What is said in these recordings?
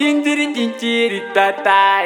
Тиндери-тинтери-татай.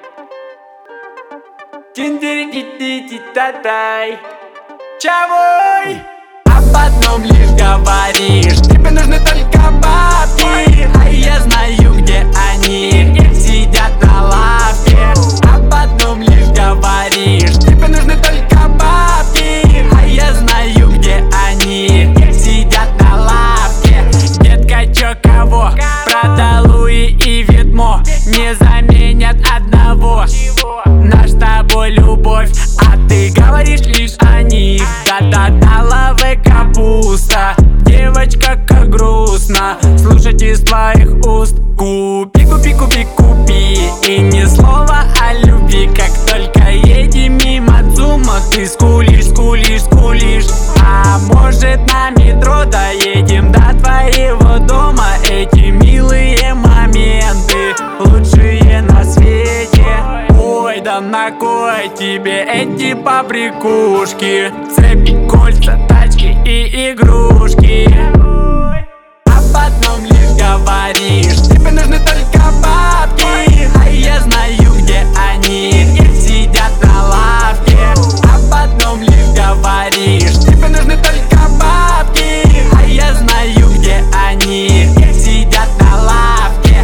Тиндери-ти-ти-ти-татай. Чавой! Об одном лишь говоришь: тебе нужны только бабки. А я знаю, где они сидят на лавке. Об одном лишь говоришь: тебе нужны только бабки. А я знаю, где они сидят на лавке. Детка, чё кого? Правда, Луи и Ведмо не заменят одного. Наш с тобой любовь, а ты говоришь лишь о них. Да-да-да, лавы капуста. Девочка, как грустно слушать из твоих уст. Купи, купи, купи, купи. И ни слова о любви. Как только едем мимо ЦУМа, ты скулишь, скулишь, скулишь. А может, на метро доедем до твоего дома? Эти милые моменты лучшие на свете. Ой, да на кой тебе эти побрякушки? Цепи, кольца, тачки и игрушки. Об одном лишь говоришь: тебе нужны только бабки. А я знаю, где они сидят на лавке. Об одном лишь говоришь: тебе нужны только бабки. А я знаю, где они сидят на лавке.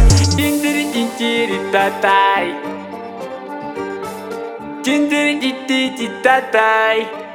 Тиндери-тинтери-татай. Тиндери-ти-ти-ти-татай.